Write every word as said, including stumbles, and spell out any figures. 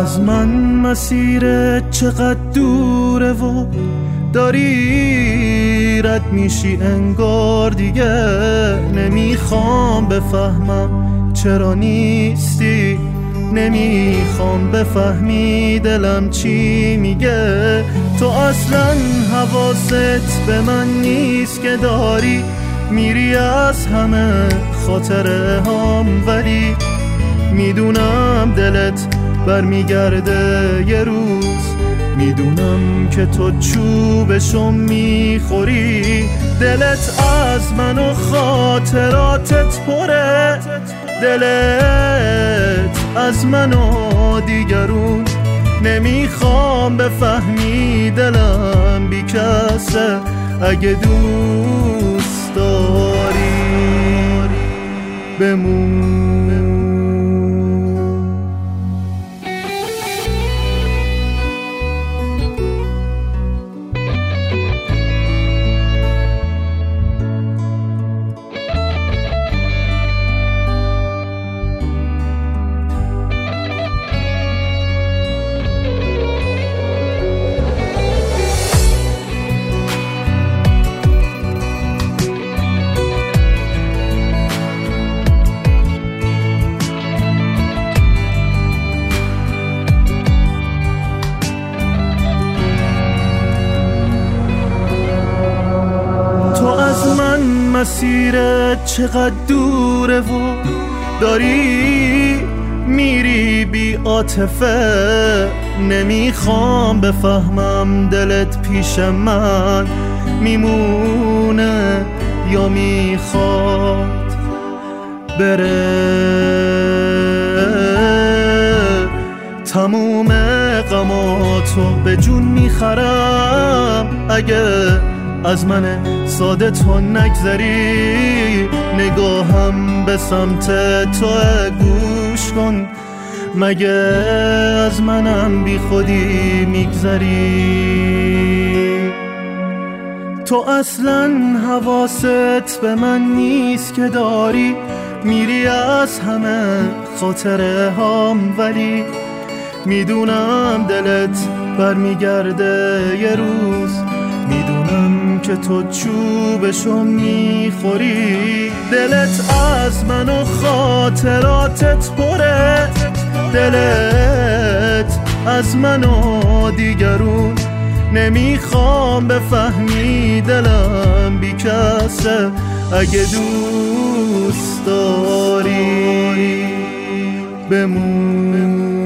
از من مسیر چقدر دوره و داری رد میشی انگار دیگه نمیخوام بفهمم چرا نیستی، نمیخوام بفهمی دلم چی میگه. تو اصلا حواست به من نیست که داری میری از همه خاطره هام، ولی میدونم دلت برمیگرده یه روز، میدونم که تو چوبشو میخوری. دلت از من و خاطراتت پره، دلت از من و دیگرون. نمیخوام بفهمی دلم بی کسه، اگه دوست داری بمون. مسیرت چقدر دوره و داری میری بی عاطفه، نمیخوام بفهمم دلت پیش من میمونه یا میخواد بره. تموم غماتو به جون میخرم اگه از من ساده تو نگذری. نگاهم به سمت تو گوش کن، مگه از منم بی خودی میگذری. تو اصلا حواست به من نیست که داری میری از همه خاطره هام، ولی میدونم دلت برمیگرده یه روز، میدونم که تو چوبشو میخوری. دلت از من و خاطراتت پره، دلت از من و دیگرون. نمیخوام بفهمی دلم بی کسه، اگه دوست داری بمون.